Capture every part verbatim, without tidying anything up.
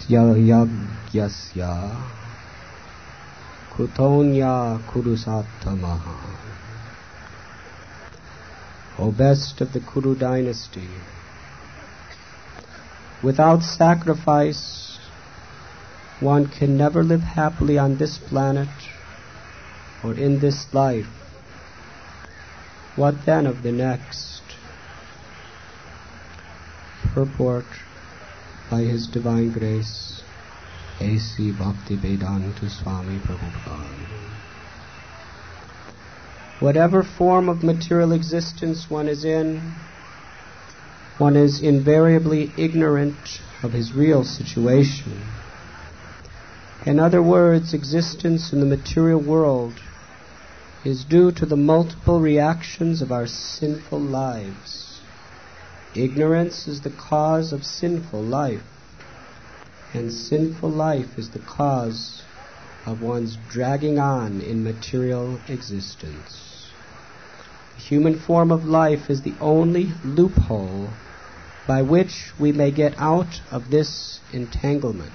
Yasya yagyasya kutonya kurusattamaha. O best of the Kuru dynasty, without sacrifice, one can never live happily on this planet or in this life. What then of the next? Purport by His Divine Grace, A C Bhaktivedanta Swami Prabhupada. Whatever form of material existence one is in, one is invariably ignorant of his real situation. In other words, existence in the material world is due to the multiple reactions of our sinful lives. Ignorance is the cause of sinful life, and sinful life is the cause of one's dragging on in material existence. The human form of life is the only loophole by which we may get out of this entanglement.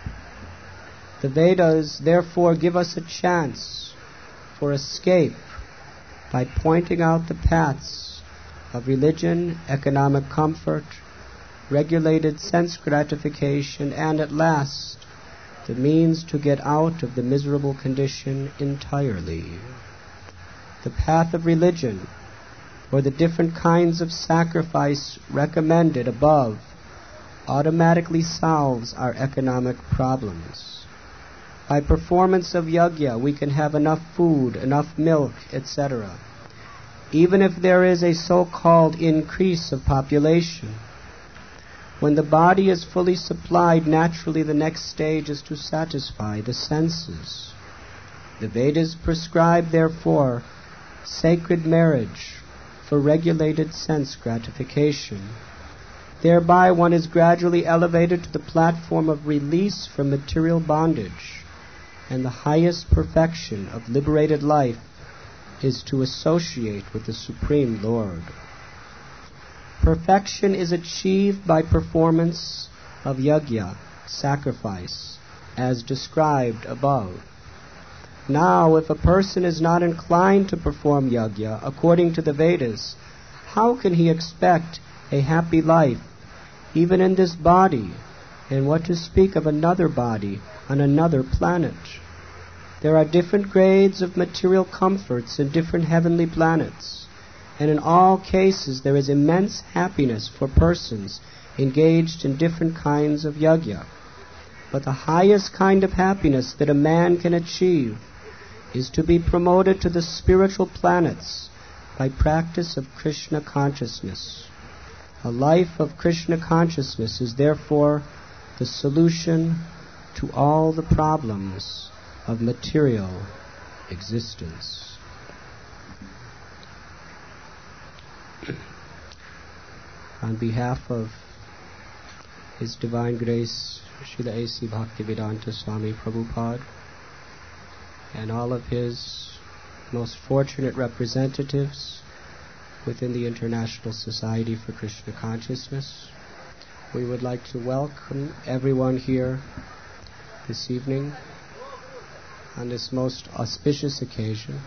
The Vedas therefore give us a chance for escape by pointing out the paths of religion, economic comfort, regulated sense gratification, and at last the means to get out of the miserable condition entirely. The path of religion, or the different kinds of sacrifice recommended above, automatically solves our economic problems. By performance of yajna, we can have enough food, enough milk, et cetera. Even if there is a so-called increase of population, when the body is fully supplied, naturally the next stage is to satisfy the senses. The Vedas prescribe, therefore, sacred marriage for regulated sense gratification. Thereby one is gradually elevated to the platform of release from material bondage, and the highest perfection of liberated life is to associate with the Supreme Lord. Perfection is achieved by performance of yajna, sacrifice, as described above. Now, if a person is not inclined to perform yajna according to the Vedas, how can he expect a happy life, even in this body, and what to speak of another body on another planet? There are different grades of material comforts in different heavenly planets, and in all cases there is immense happiness for persons engaged in different kinds of yajna. But the highest kind of happiness that a man can achieve is to be promoted to the spiritual planets by practice of Krishna consciousness. A life of Krishna consciousness is therefore the solution to all the problems of material existence. On behalf of His Divine Grace, Srila A C Bhaktivedanta Swami Prabhupada, and all of his most fortunate representatives within the International Society for Krishna Consciousness, we would like to welcome everyone here this evening on this most auspicious occasion.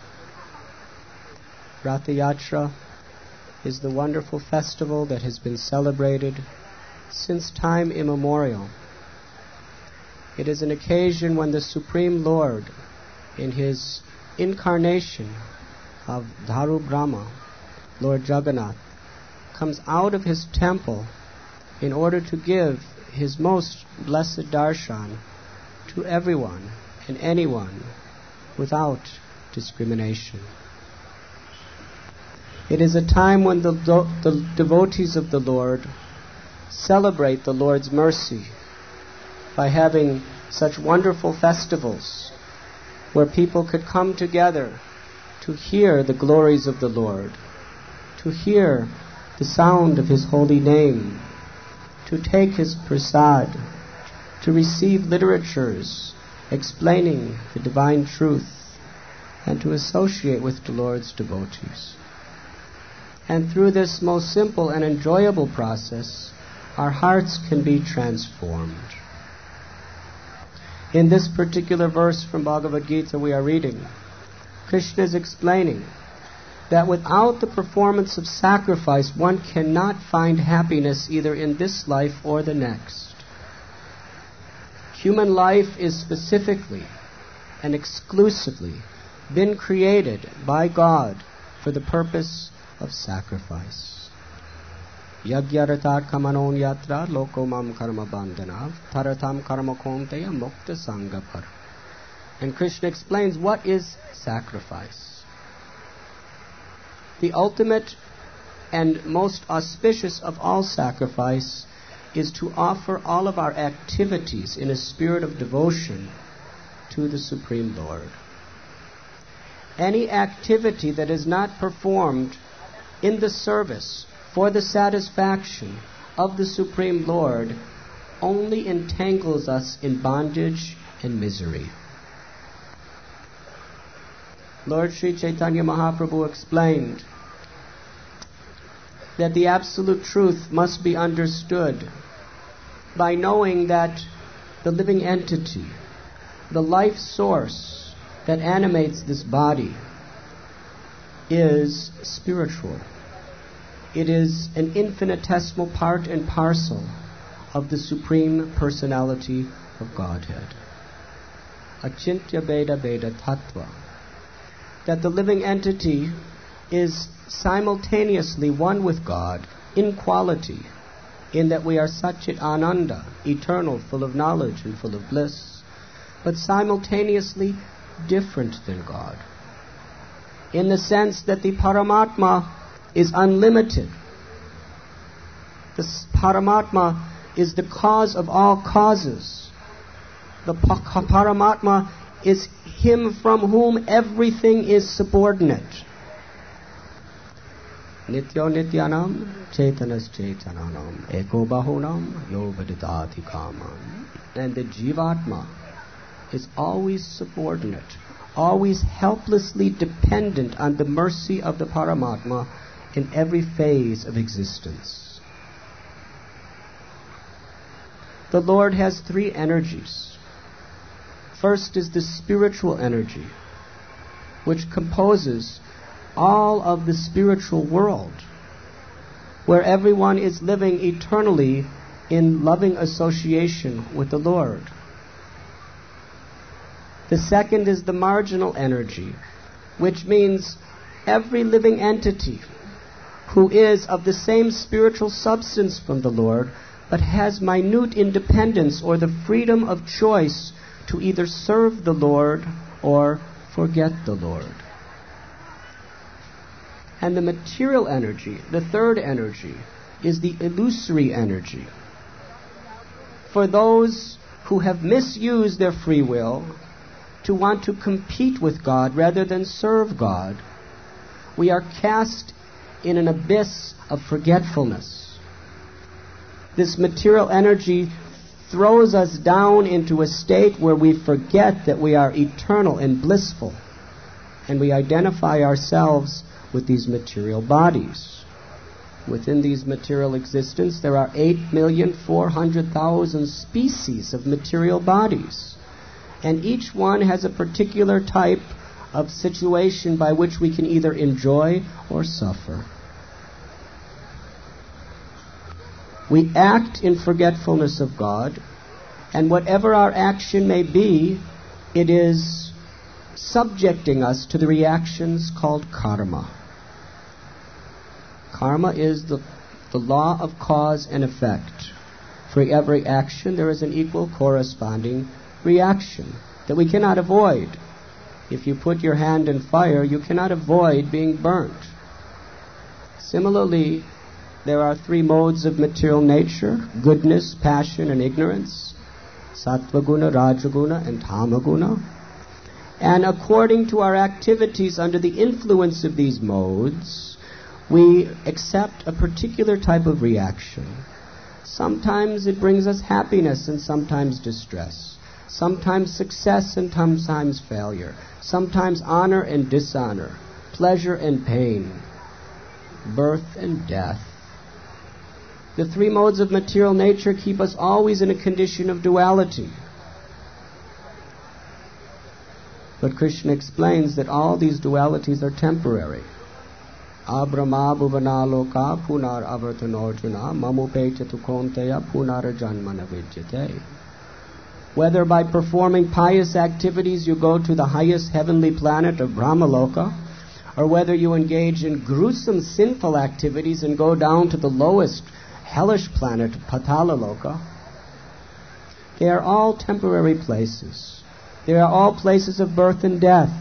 Ratha Yatra is the wonderful festival that has been celebrated since time immemorial. It is an occasion when the Supreme Lord, in His incarnation of Dharu Brahma, Lord Jagannath, comes out of His temple in order to give His most blessed darshan to everyone and anyone without discrimination. It is a time when the, the devotees of the Lord celebrate the Lord's mercy by having such wonderful festivals where people could come together to hear the glories of the Lord, to hear the sound of His holy name, to take His prasad, to receive literatures explaining the divine truth, and to associate with the Lord's devotees. And through this most simple and enjoyable process, our hearts can be transformed. In this particular verse from Bhagavad Gita we are reading, Krishna is explaining that without the performance of sacrifice, one cannot find happiness either in this life or the next. Human life is specifically and exclusively been created by God for the purpose of sacrifice. Yagyaratat kamanon yatra lokomam karma bandhanav taratam karma konteya mukta sangapar. And Krishna explains what is sacrifice. The ultimate and most auspicious of all sacrifice is to offer all of our activities in a spirit of devotion to the Supreme Lord. Any activity that is not performed in the service for the satisfaction of the Supreme Lord only entangles us in bondage and misery. Lord Sri Chaitanya Mahaprabhu explained that the absolute truth must be understood by knowing that the living entity, the life source that animates this body, is spiritual. It is an infinitesimal part and parcel of the Supreme Personality of Godhead. Achintya Veda Veda Tattva. That the living entity is simultaneously one with God in quality, in that we are Satchit Ananda, eternal, full of knowledge and full of bliss, but simultaneously different than God, in the sense that the Paramatma is unlimited. The Paramatma is the cause of all causes. The Paramatma is Him from whom everything is subordinate. Nityo Nityanam Chaitanas Chaitananam Eko Bahunam Yo Vadidati Kaman. And the Jivatma is always subordinate, always helplessly dependent on the mercy of the Paramatma in every phase of existence. The Lord has three energies. First is the spiritual energy, which composes all of the spiritual world, where everyone is living eternally in loving association with the Lord. The second is the marginal energy, which means every living entity who is of the same spiritual substance from the Lord, but has minute independence or the freedom of choice to either serve the Lord or forget the Lord. And the material energy, the third energy, is the illusory energy. For those who have misused their free will to want to compete with God rather than serve God, we are cast in an abyss of forgetfulness. This material energy throws us down into a state where we forget that we are eternal and blissful, and we identify ourselves with these material bodies. Within these material existence, there are eight million four hundred thousand species of material bodies, and each one has a particular type of situation by which we can either enjoy or suffer. We act in forgetfulness of God, and whatever our action may be, it is subjecting us to the reactions called karma. Karma is the, the law of cause and effect. For every action, there is an equal corresponding reaction that we cannot avoid. If you put your hand in fire, you cannot avoid being burnt. Similarly, there are three modes of material nature: goodness, passion, and ignorance. Sattva-guna, Rajaguna, and Tamaguna. And according to our activities under the influence of these modes, we accept a particular type of reaction. Sometimes it brings us happiness and sometimes distress. Sometimes success and sometimes failure. Sometimes honor and dishonor. Pleasure and pain. Birth and death. The three modes of material nature keep us always in a condition of duality. Krishna explains that all these dualities are temporary. Abrahma bhuvanaloka punar avartanorjuna mamupecha tukonteya punar janmana vidyate. Whether by performing pious activities you go to the highest heavenly planet of Brahmaloka, or whether you engage in gruesome sinful activities and go down to the lowest hellish planet, Patalaloka, they are all temporary places. They are all places of birth and death.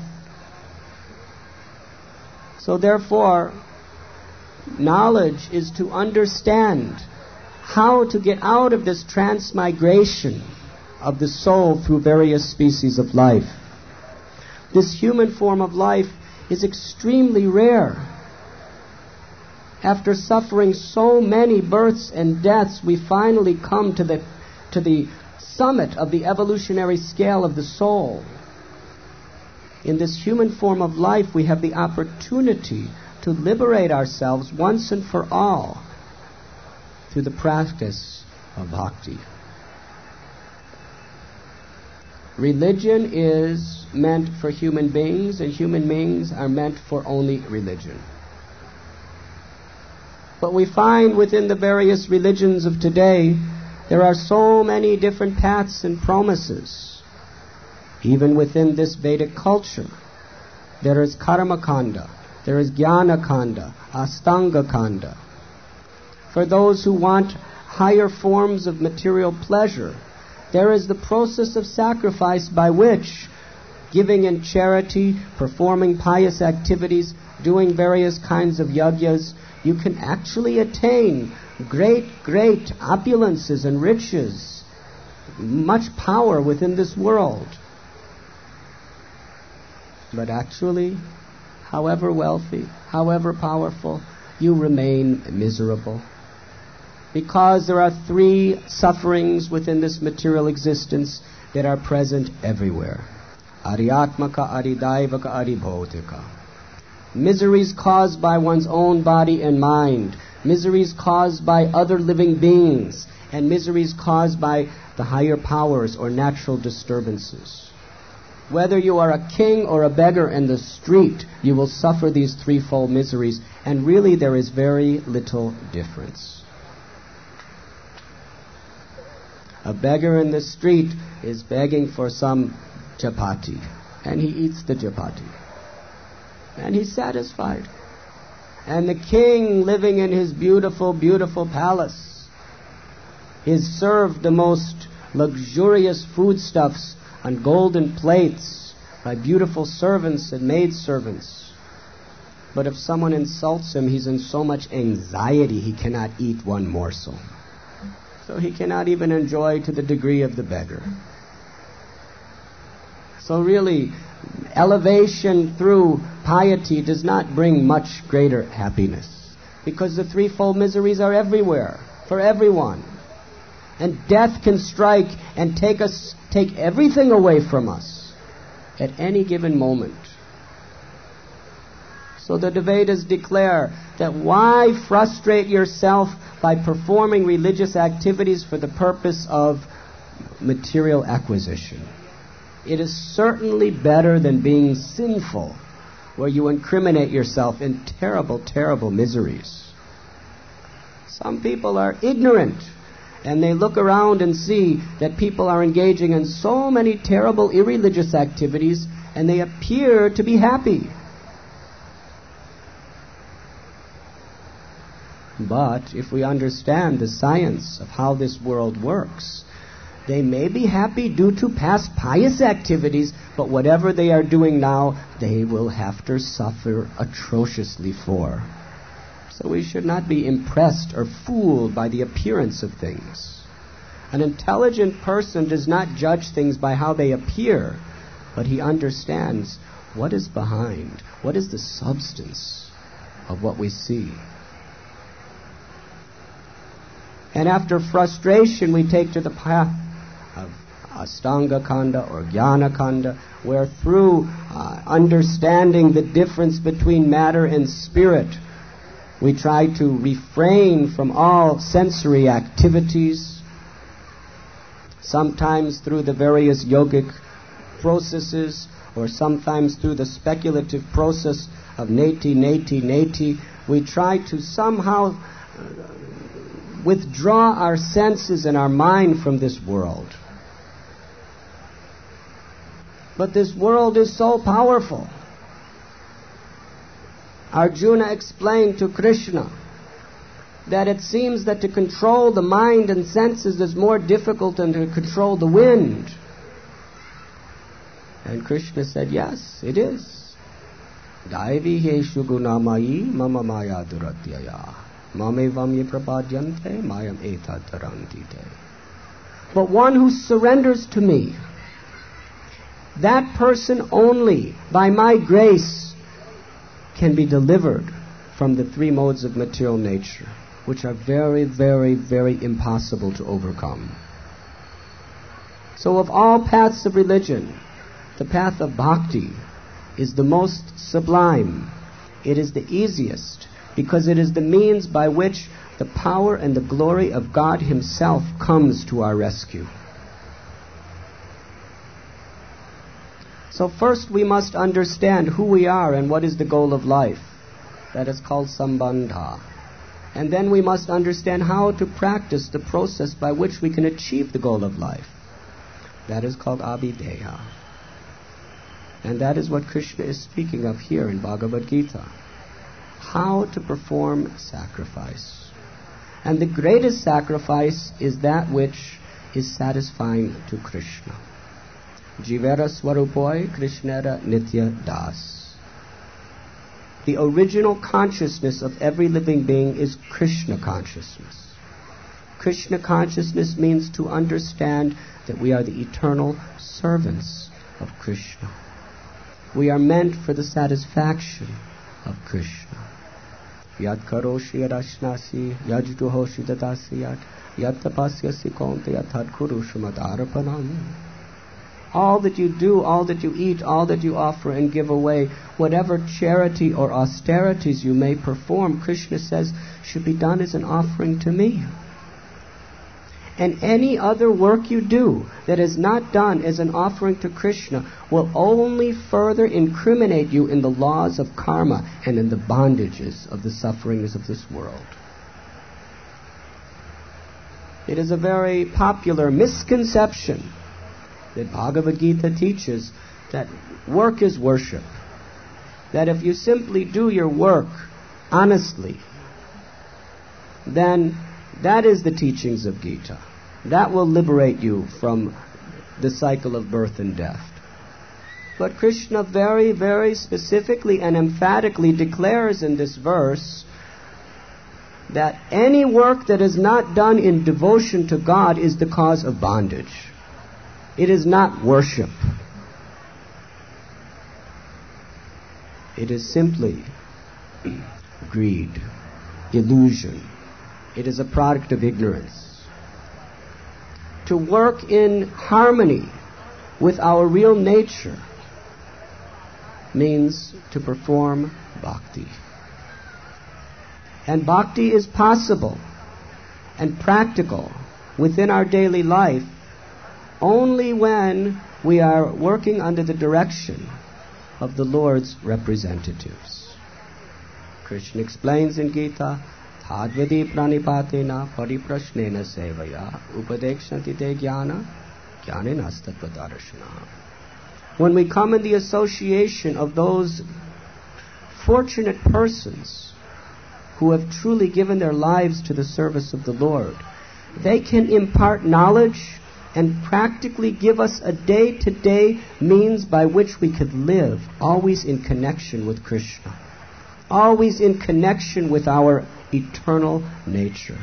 So therefore, knowledge is to understand how to get out of this transmigration of the soul through various species of life. This human form of life is extremely rare. After suffering so many births and deaths, we finally come to the to the summit of the evolutionary scale of the soul. In this human form of life, we have the opportunity to liberate ourselves once and for all through the practice of bhakti. Religion is meant for human beings, and human beings are meant for only religion. But we find within the various religions of today, there are so many different paths and promises. Even within this Vedic culture, there is Karma Kanda, there is Jnana Kanda, Astanga Kanda. For those who want higher forms of material pleasure, there is the process of sacrifice by which, giving in charity, performing pious activities, doing various kinds of yajnas, you can actually attain great, great opulences and riches, much power within this world. But actually, however wealthy, however powerful, you remain miserable. Because there are three sufferings within this material existence that are present everywhere. Ariatmaka, Aridaivaka, Aribhotika. Miseries caused by one's own body and mind. Miseries caused by other living beings. And miseries caused by the higher powers or natural disturbances. Whether you are a king or a beggar in the street, you will suffer these threefold miseries. And really there is very little difference. A beggar in the street is begging for some chapati, and he eats the chapati, and he's satisfied. And the king, living in his beautiful, beautiful palace, is served the most luxurious foodstuffs on golden plates by beautiful servants and maidservants. But if someone insults him, he's in so much anxiety he cannot eat one morsel. So he cannot even enjoy to the degree of the beggar. So really, elevation through piety does not bring much greater happiness, because the threefold miseries are everywhere, for everyone. And death can strike and take us, take everything away from us at any given moment. So the Vedas declare that why frustrate yourself by performing religious activities for the purpose of material acquisition? It is certainly better than being sinful, where you incriminate yourself in terrible, terrible miseries. Some people are ignorant, and they look around and see that people are engaging in so many terrible, irreligious activities, and they appear to be happy. But if we understand the science of how this world works, they may be happy due to past pious activities, but whatever they are doing now, they will have to suffer atrociously for. So we should not be impressed or fooled by the appearance of things. An intelligent person does not judge things by how they appear, but he understands what is behind, what is the substance of what we see. And after frustration, we take to the path of Astanga Kanda or Jnana Kanda, where through uh, understanding the difference between matter and spirit, we try to refrain from all sensory activities, sometimes through the various yogic processes, or sometimes through the speculative process of neti, neti, neti, we try to somehow withdraw our senses and our mind from this world. But this world is so powerful. Arjuna explained to Krishna that it seems that to control the mind and senses is more difficult than to control the wind. And Krishna said, yes, it is. Daivi heshu gunamayi mama maya duratyaya mame vamye prapadyante mayam eta tarantite. But one who surrenders to me, that person only, by my grace, can be delivered from the three modes of material nature, which are very, very, very impossible to overcome. So of all paths of religion, the path of bhakti is the most sublime. It is the easiest, because it is the means by which the power and the glory of God Himself comes to our rescue. So first we must understand who we are and what is the goal of life. That is called sambandha. And then we must understand how to practice the process by which we can achieve the goal of life. That is called abhideha. And that is what Krishna is speaking of here in Bhagavad Gita. How to perform sacrifice. And the greatest sacrifice is that which is satisfying to Krishna. Jivera Swarupoi Krishnera Nitya Das. The original consciousness of every living being is Krishna consciousness. Krishna consciousness means to understand that we are the eternal servants of Krishna. We are meant for the satisfaction of Krishna. Yad karoshi yadashnasi yajtu hoshi dadasiyat yad tapasyasi konte yatad kuru shumadarapanam. All that you do, all that you eat, all that you offer and give away, whatever charity or austerities you may perform, Krishna says, should be done as an offering to me. And any other work you do that is not done as an offering to Krishna will only further incriminate you in the laws of karma and in the bondages of the sufferings of this world. It is a very popular misconception that Bhagavad Gita teaches that work is worship. That if you simply do your work honestly, then that is the teachings of Gita. That will liberate you from the cycle of birth and death. But Krishna very, very specifically and emphatically declares in this verse that any work that is not done in devotion to God is the cause of bondage. It is not worship. It is simply greed, illusion. It is a product of ignorance. To work in harmony with our real nature means to perform bhakti. And bhakti is possible and practical within our daily life only when we are working under the direction of the Lord's representatives. Krishna explains in Gita, Thadvadi pranipatena pariprashnena sevaya upadekshanti te jnana jnanena statvadarshana. When we come in the association of those fortunate persons who have truly given their lives to the service of the Lord, they can impart knowledge and practically give us a day-to-day means by which we could live, always in connection with Krishna, always in connection with our eternal nature.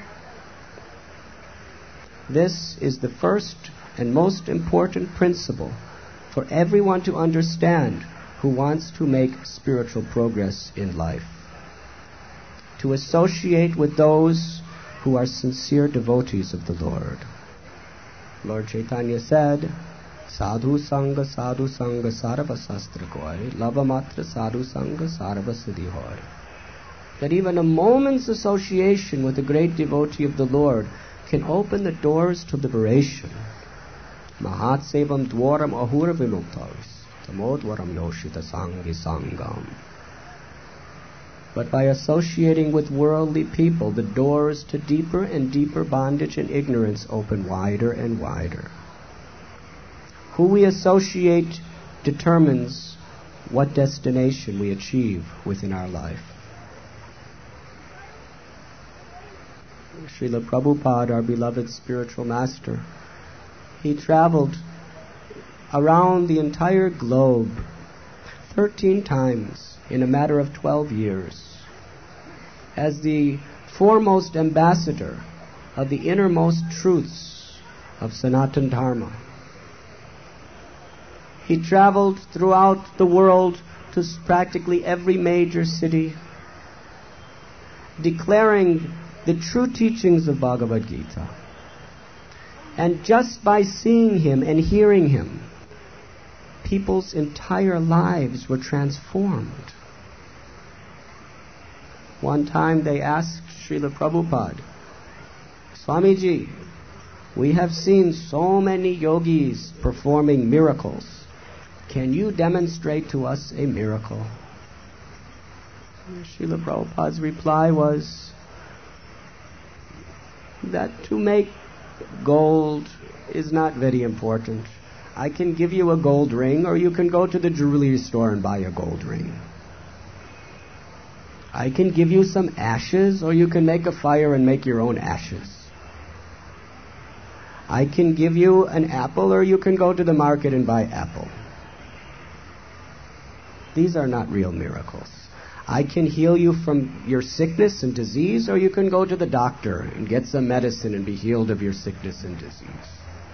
This is the first and most important principle for everyone to understand who wants to make spiritual progress in life. To associate with those who are sincere devotees of the Lord. Lord Chaitanya said, Sadhu Sangha, Sadhu Sangha, Sarva Sastra Koi, Lava Matra Sadhu Sangha, Sarva Siddhi Hoy. That even a moment's association with a great devotee of the Lord can open the doors to liberation. Mahat Sevam Dwaram Ahura Vimuktavis. tamodvaram yoshita sangi sangam. But by associating with worldly people, the doors to deeper and deeper bondage and ignorance open wider and wider. Who we associate determines what destination we achieve within our life. Srila Prabhupada, our beloved spiritual master, he traveled around the entire globe thirteen times in a matter of twelve years as the foremost ambassador of the innermost truths of Sanatana Dharma. He traveled throughout the world to practically every major city, declaring the true teachings of Bhagavad Gita. And just by seeing him and hearing him, people's entire lives were transformed. One time they asked Srila Prabhupada, Swamiji, we have seen so many yogis performing miracles. Can you demonstrate to us a miracle? And Srila Prabhupada's reply was that to make gold is not very important. I can give you a gold ring, or you can go to the jewelry store and buy a gold ring. I can give you some ashes, or you can make a fire and make your own ashes. I can give you an apple, or you can go to the market and buy apple. These are not real miracles. I can heal you from your sickness and disease, or you can go to the doctor and get some medicine and be healed of your sickness and disease.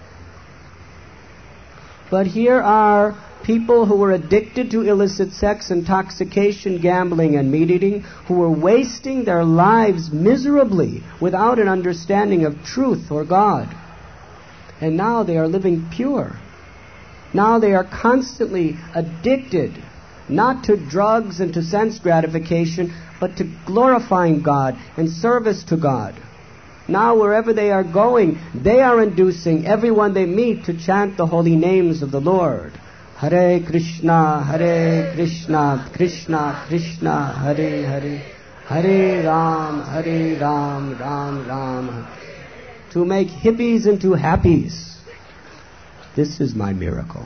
But here are people who were addicted to illicit sex, intoxication, gambling, and meat eating, who were wasting their lives miserably without an understanding of truth or God. And now they are living pure. Now they are constantly addicted, not to drugs and to sense gratification, but to glorifying God and service to God. Now wherever they are going, they are inducing everyone they meet to chant the holy names of the Lord. Hare Krishna, Hare Krishna, Krishna Krishna, Hare Hare, Hare Ram, Hare Ram, Ram Ram. To make hippies into happies. This is my miracle.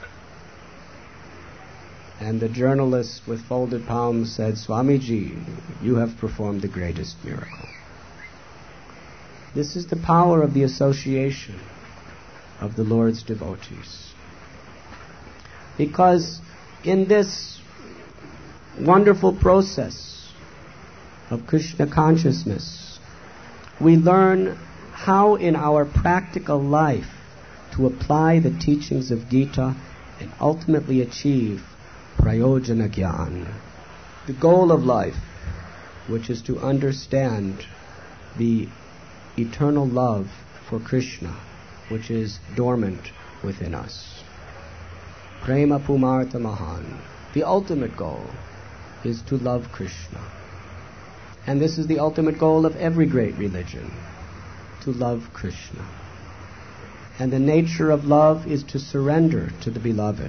And the journalist with folded palms said, Swamiji, you have performed the greatest miracle. This is the power of the association of the Lord's devotees. Because in this wonderful process of Krishna consciousness, we learn how in our practical life to apply the teachings of Gita and ultimately achieve Prayojana Gyan, the goal of life, which is to understand the eternal love for Krishna, which is dormant within us. Prema Pumartha Mahan. The ultimate goal is to love Krishna. And this is the ultimate goal of every great religion, to love Krishna. And the nature of love is to surrender to the beloved,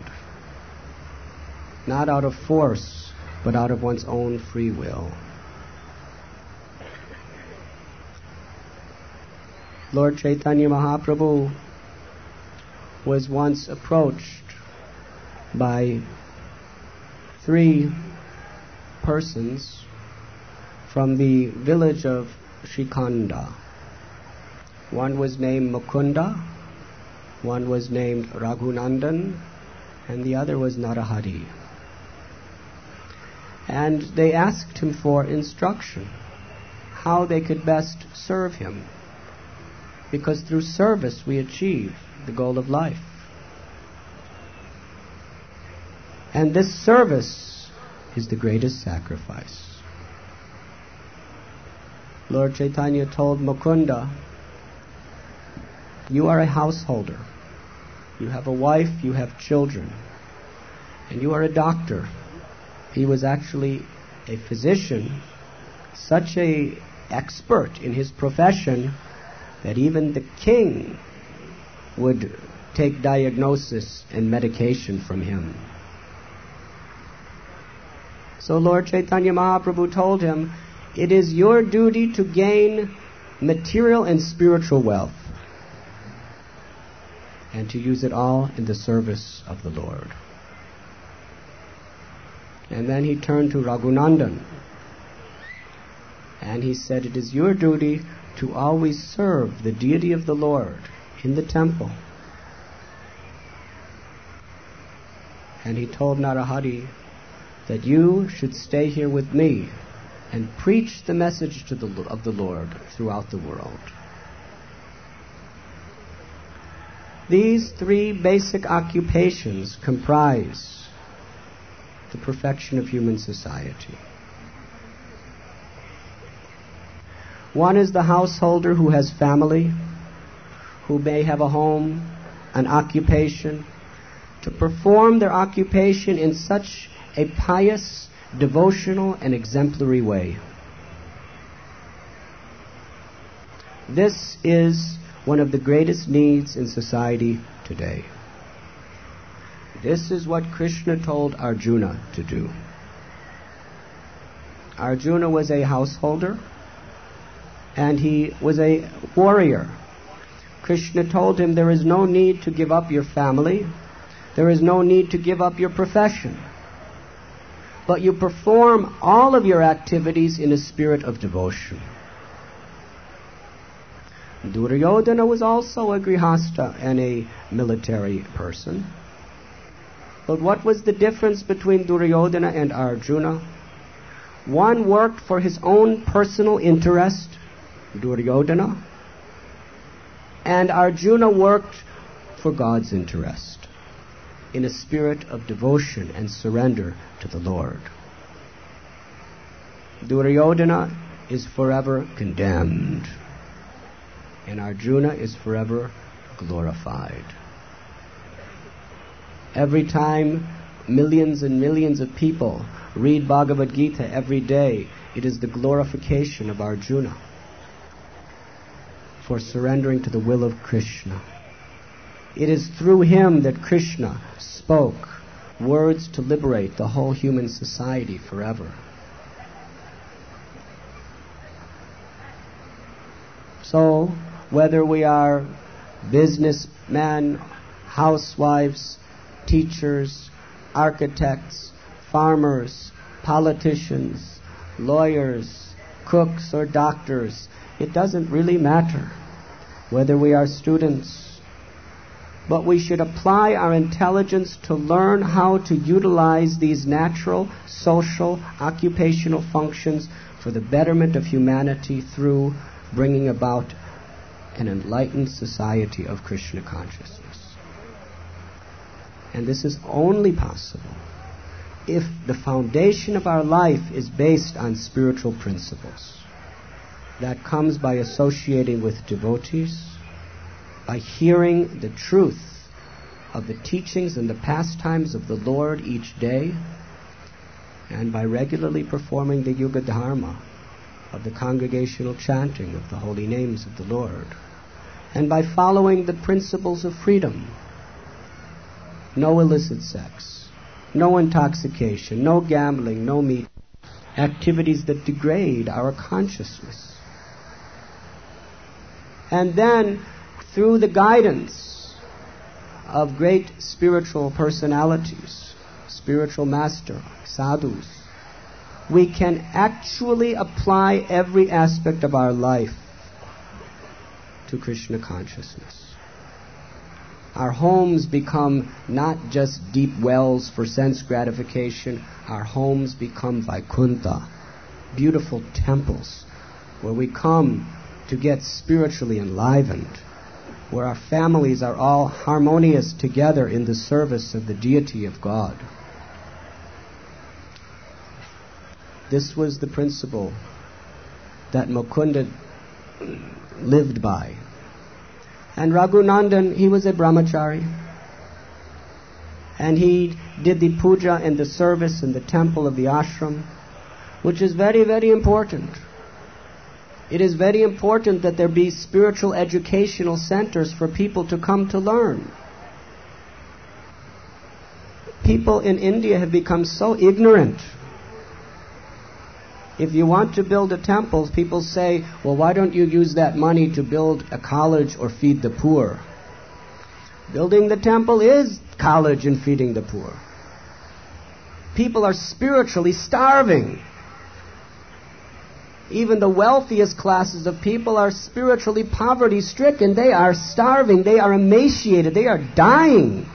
not out of force, but out of one's own free will. Lord Chaitanya Mahaprabhu was once approached by three persons from the village of Shikanda. One was named Mukunda, one was named Raghunandan, and the other was Narahari. And they asked him for instruction, how they could best serve him. Because through service we achieve the goal of life. And this service is the greatest sacrifice. Lord Chaitanya told Mukunda, you are a householder. You have a wife, you have children, and you are a doctor. He was actually a physician, such a expert in his profession that even the king would take diagnosis and medication from him. So Lord Chaitanya Mahaprabhu told him, it is your duty to gain material and spiritual wealth and to use it all in the service of the Lord. And then he turned to Raghunandan and he said, it is your duty to always serve the deity of the Lord in the temple. And he told Narahari that you should stay here with me and preach the message to the, of the Lord throughout the world. These three basic occupations comprise the perfection of human society. One is the householder who has family, who may have a home, an occupation, to perform their occupation in such a pious, devotional, and exemplary way. This is one of the greatest needs in society today. This is what Krishna told Arjuna to do. Arjuna was a householder and he was a warrior. Krishna told him there is no need to give up your family. There is no need to give up your profession. But you perform all of your activities in a spirit of devotion. Duryodhana was also a grihasta and a military person. But what was the difference between Duryodhana and Arjuna? One worked for his own personal interest, Duryodhana, and Arjuna worked for God's interest in a spirit of devotion and surrender to the Lord. Duryodhana is forever condemned, and Arjuna is forever glorified. Every time millions and millions of people read Bhagavad Gita every day, it is the glorification of Arjuna for surrendering to the will of Krishna. It is through him that Krishna spoke words to liberate the whole human society forever. So, whether we are businessmen, housewives, teachers, architects, farmers, politicians, lawyers, cooks or doctors, it doesn't really matter whether we are students. But we should apply our intelligence to learn how to utilize these natural, social, occupational functions for the betterment of humanity through bringing about an enlightened society of Krishna consciousness. And this is only possible if the foundation of our life is based on spiritual principles. That comes by associating with devotees, by hearing the truth of the teachings and the pastimes of the Lord each day, and by regularly performing the Yuga Dharma of the congregational chanting of the holy names of the Lord, and by following the principles of freedom. No illicit sex, no intoxication, no gambling, no meat, activities that degrade our consciousness. And then, through the guidance of great spiritual personalities, spiritual master, sadhus, we can actually apply every aspect of our life to Krishna consciousness. Our homes become not just deep wells for sense gratification. Our homes become Vaikuntha, beautiful temples where we come to get spiritually enlivened, where our families are all harmonious together in the service of the deity of God. This was the principle that Mukunda lived by. And Raghunandan, he was a brahmachari. And he did the puja and the service in the temple of the ashram, which is very, very important. It is very important that there be spiritual educational centers for people to come to learn. People in India have become so ignorant If you want to build a temple, people say, well, why don't you use that money to build a college or feed the poor? Building the temple is college and feeding the poor. People are spiritually starving. Even the wealthiest classes of people are spiritually poverty-stricken. They are starving. They are emaciated. They are dying.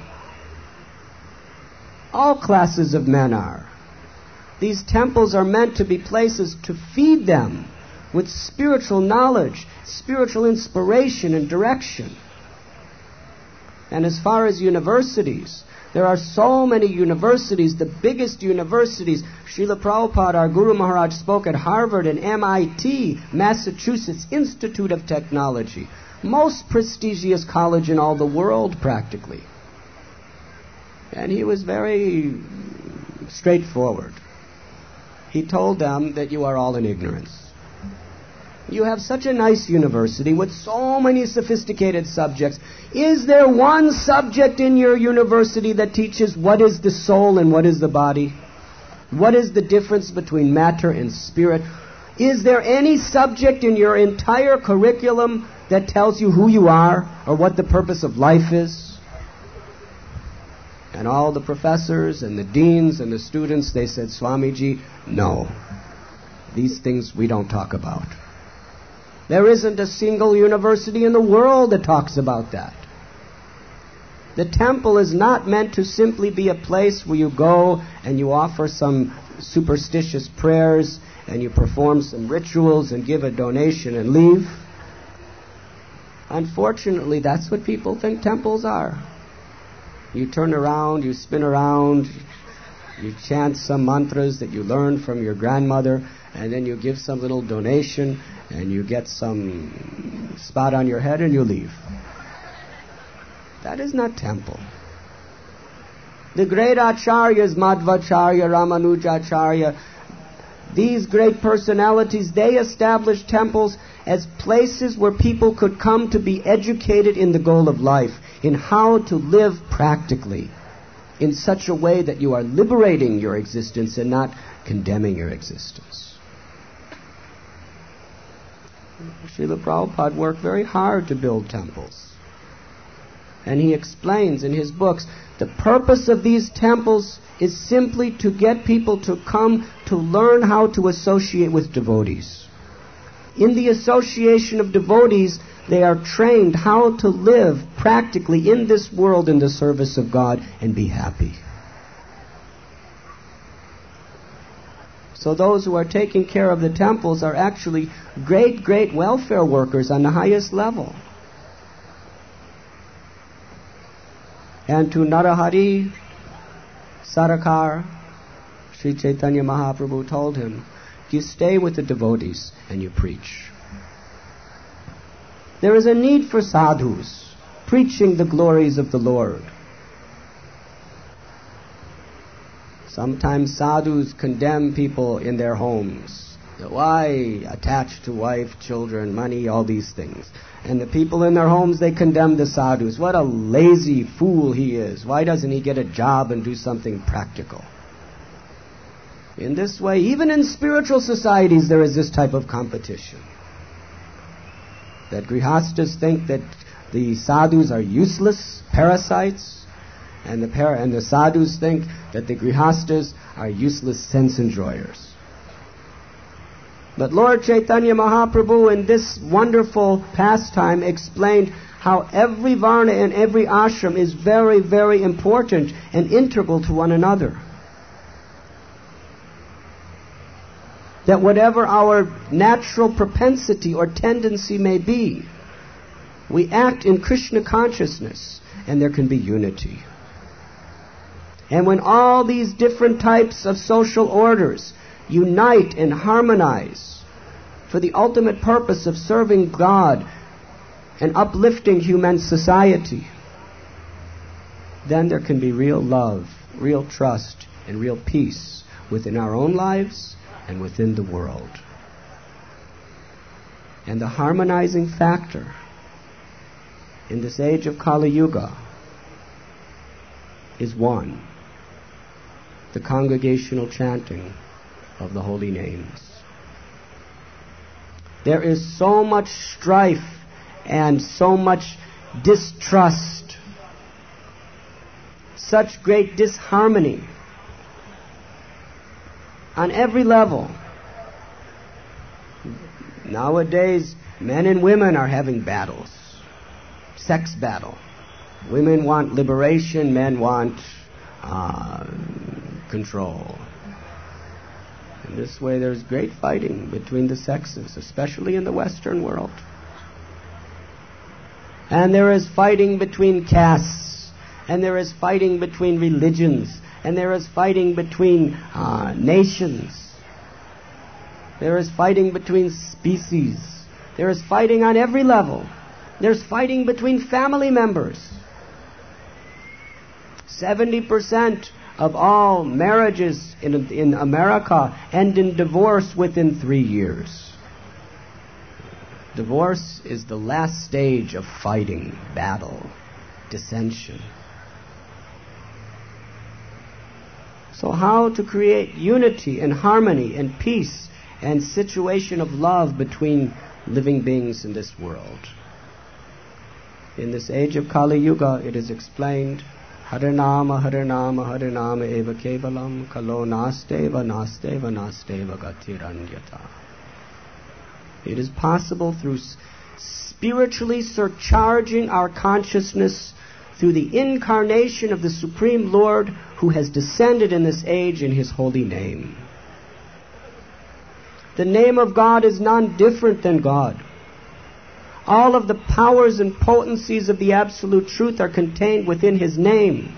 All classes of men are. These temples are meant to be places to feed them with spiritual knowledge, spiritual inspiration and direction. And as far as universities, there are so many universities, the biggest universities. Srila Prabhupada, our Guru Maharaj, spoke at Harvard and M I T, Massachusetts Institute of Technology. Most prestigious college in all the world, practically. And he was very straightforward. He told them that you are all in ignorance. You have such a nice university with so many sophisticated subjects. Is there one subject in your university that teaches what is the soul and what is the body? What is the difference between matter and spirit? Is there any subject in your entire curriculum that tells you who you are or what the purpose of life is? And all the professors and the deans and the students, they said, Swamiji, no. These things we don't talk about. There isn't a single university in the world that talks about that. The temple is not meant to simply be a place where you go and you offer some superstitious prayers and you perform some rituals and give a donation and leave. Unfortunately, that's what people think temples are. You turn around, you spin around, you chant some mantras that you learned from your grandmother, and then you give some little donation, and you get some spot on your head, and you leave. That is not temple. The great acharyas, Madhvacharya, Ramanujacharya, these great personalities, they established temples as places where people could come to be educated in the goal of life, in how to live practically, in such a way that you are liberating your existence and not condemning your existence. Srila Prabhupada worked very hard to build temples. And he explains in his books, the purpose of these temples is simply to get people to come to learn how to associate with devotees. In the association of devotees, they are trained how to live practically in this world in the service of God and be happy. So those who are taking care of the temples are actually great, great welfare workers on the highest level. And to Narahari Sarakar, Sri Chaitanya Mahaprabhu told him, you stay with the devotees and you preach. There is a need for sadhus, preaching the glories of the Lord. Sometimes sadhus condemn people in their homes. Why attached to wife, children, money, all these things. And the people in their homes, they condemn the sadhus. What a lazy fool he is. Why doesn't he get a job and do something practical? In this way, even in spiritual societies, there is this type of competition. That grihastas think that the sadhus are useless parasites, and the, para- and the sadhus think that the grihastas are useless sense enjoyers. But Lord Chaitanya Mahaprabhu in this wonderful pastime explained how every varna and every ashram is very, very important and integral to one another. That whatever our natural propensity or tendency may be, we act in Krishna consciousness and there can be unity. And when all these different types of social orders unite and harmonize for the ultimate purpose of serving God and uplifting human society, then there can be real love, real trust, and real peace within our own lives and within the world. And the harmonizing factor in this age of Kali Yuga is one, the congregational chanting of the holy names. There is so much strife and so much distrust, such great disharmony on every level. Nowadays, men and women are having battles. Sex battle. Women want liberation, men want uh, control. In this way, there's great fighting between the sexes, especially in the Western world. And there is fighting between castes, and there is fighting between religions, and there is fighting between uh, nations. There is fighting between species. There is fighting on every level. There's fighting between family members. seventy percent of all marriages in, in America end in divorce within three years. Divorce is the last stage of fighting, battle, dissension. So how to create unity and harmony and peace and situation of love between living beings in this world? In this age of Kali Yuga, it is explained, Harinama, Harinama, Harinama eva kevalam, kalo nasteva, nasteva, nasteva gatiranyata. It is possible through spiritually surcharging our consciousness through the incarnation of the Supreme Lord who has descended in this age in His holy name. The name of God is none different than God. All of the powers and potencies of the Absolute Truth are contained within His name.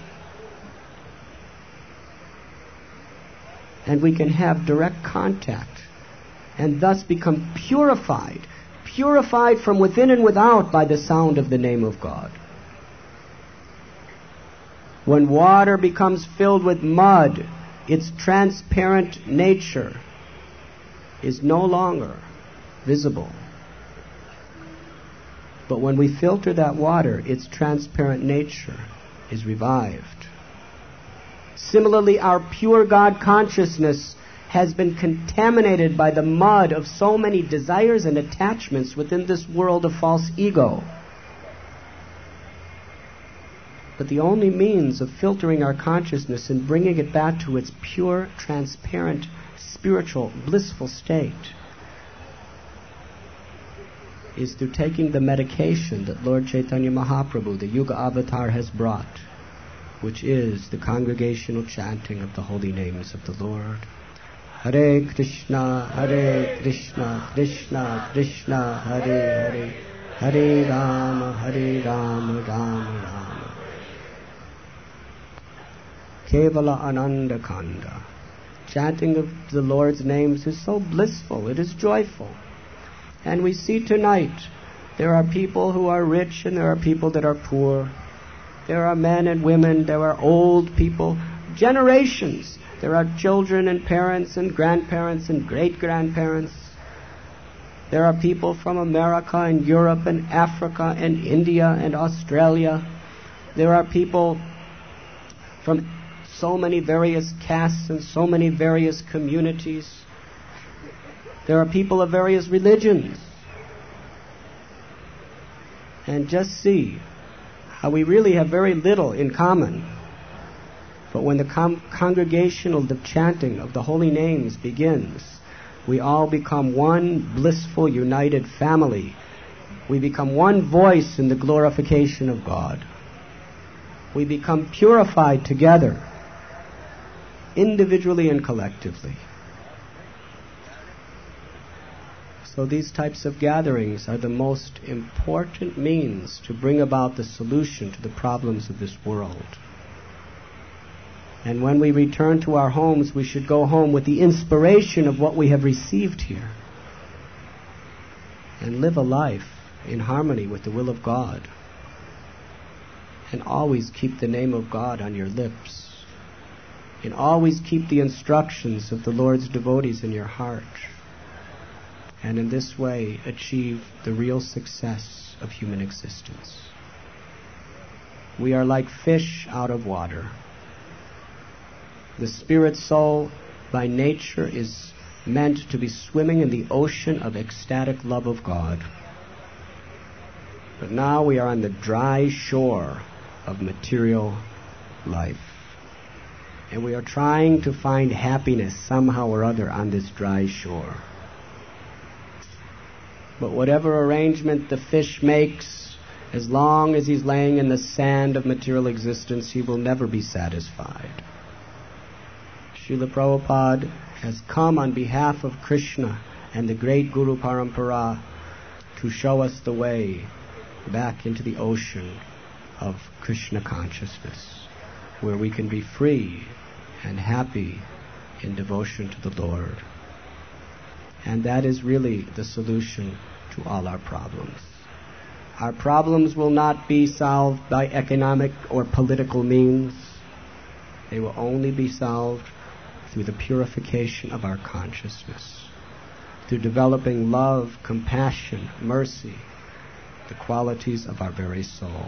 And we can have direct contact and thus become purified, purified from within and without by the sound of the name of God. When water becomes filled with mud, its transparent nature is no longer visible. But when we filter that water, its transparent nature is revived. Similarly, our pure God consciousness has been contaminated by the mud of so many desires and attachments within this world of false ego. But the only means of filtering our consciousness and bringing it back to its pure, transparent, spiritual, blissful state is through taking the medication that Lord Chaitanya Mahaprabhu, the Yuga Avatar, has brought, which is the congregational chanting of the holy names of the Lord. Hare Krishna, Hare Krishna, Krishna Krishna, Hare Hare, Hare Rama, Hare Rama, Rama Rama. Kevala Ananda Kanda. Chanting of the Lord's names is so blissful, it is joyful. And we see tonight, there are people who are rich and there are people that are poor. There are men and women, there are old people, generations. There are children and parents and grandparents and great-grandparents. There are people from America and Europe and Africa and India and Australia. There are people from so many various castes and so many various communities. There are people of various religions. And just see how we really have very little in common. But when the com- congregational the chanting of the holy names begins, we all become one blissful, united family. We become one voice in the glorification of God. We become purified together, individually and collectively. So these types of gatherings are the most important means to bring about the solution to the problems of this world. And when we return to our homes, we should go home with the inspiration of what we have received here and live a life in harmony with the will of God. And always keep the name of God on your lips. And always keep the instructions of the Lord's devotees in your heart. And in this way achieve the real success of human existence. We are like fish out of water. The spirit soul by nature is meant to be swimming in the ocean of ecstatic love of God. But now we are on the dry shore of material life. And we are trying to find happiness somehow or other on this dry shore. But whatever arrangement the fish makes, as long as he's laying in the sand of material existence, he will never be satisfied. Srila Prabhupada has come on behalf of Krishna and the great Guru Parampara to show us the way back into the ocean of Krishna consciousness, where we can be free and happy in devotion to the Lord. And that is really the solution to all our problems. Our problems will not be solved by economic or political means. They will only be solved through the purification of our consciousness, through developing love, compassion, mercy, the qualities of our very soul.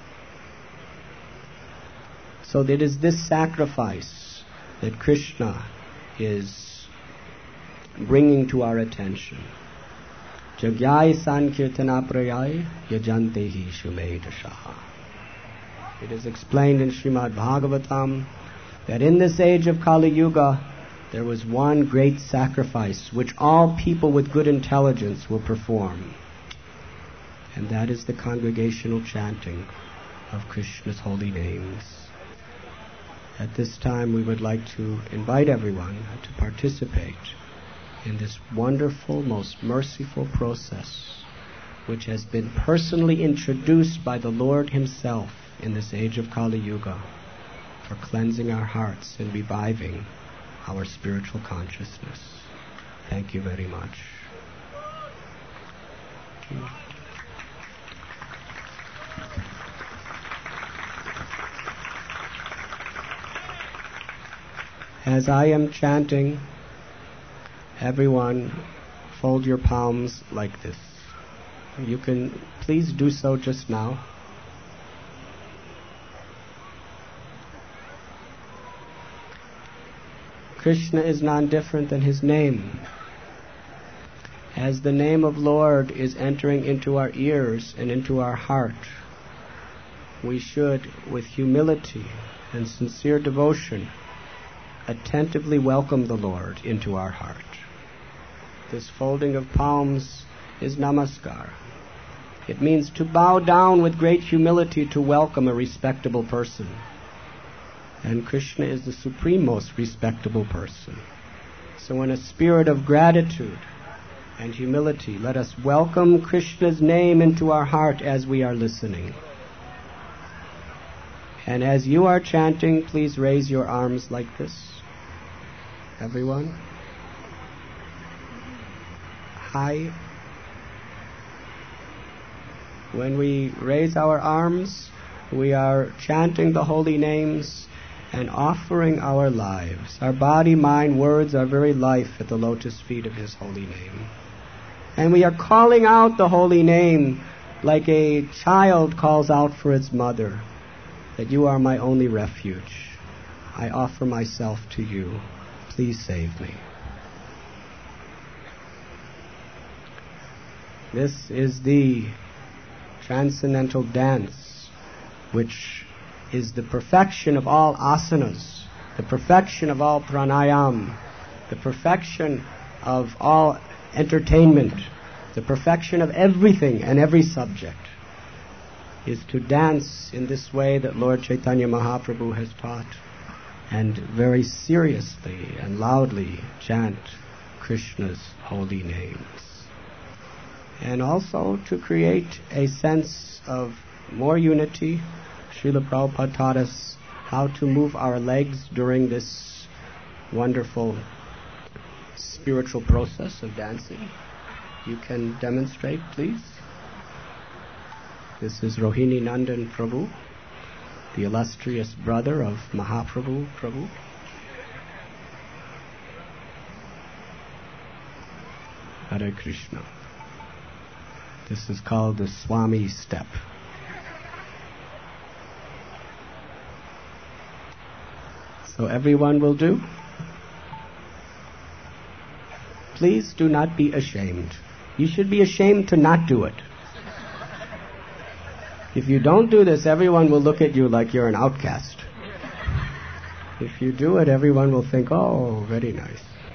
So it is this sacrifice that Krishna is bringing to our attention. Jagyai sankirtana prayai yajantehi shumedashaha. It is explained in Srimad Bhagavatam that in this age of Kali Yuga there was one great sacrifice which all people with good intelligence will perform. And that is the congregational chanting of Krishna's holy names. At this time we would like to invite everyone to participate in this wonderful, most merciful process which has been personally introduced by the Lord Himself in this age of Kali Yuga for cleansing our hearts and reviving our spiritual consciousness. Thank you very much. As I am chanting, everyone fold your palms like this. You can please do so just now. Krishna is none different than His name. As the name of Lord is entering into our ears and into our heart, we should, with humility and sincere devotion, attentively welcome the Lord into our heart. This folding of palms is namaskar. It means to bow down with great humility to welcome a respectable person. And Krishna is the supreme most respectable person. So in a spirit of gratitude and humility, let us welcome Krishna's name into our heart as we are listening. And as you are chanting, please raise your arms like this. Everyone. High. When we raise our arms, we are chanting the holy names and offering our lives. Our body, mind, words, our very life at the lotus feet of His holy name. And we are calling out the holy name like a child calls out for its mother, that you are my only refuge. I offer myself to you. Please save me. This is the transcendental dance, which is the perfection of all asanas, the perfection of all pranayam, the perfection of all entertainment, the perfection of everything and every subject, is to dance in this way that Lord Chaitanya Mahaprabhu has taught, and very seriously and loudly chant Krishna's holy names. And also to create a sense of more unity, Srila Prabhupada taught us how to move our legs during this wonderful spiritual process of dancing. You can demonstrate, please. This is Rohini Nandan Prabhu, the illustrious brother of Mahaprabhu Prabhu. Hare Krishna. This is called the Swami step. So everyone will do. Please do not be ashamed. You should be ashamed to not do it. If you don't do this, everyone will look at you like you're an outcast. If you do it, everyone will think, oh, very nice.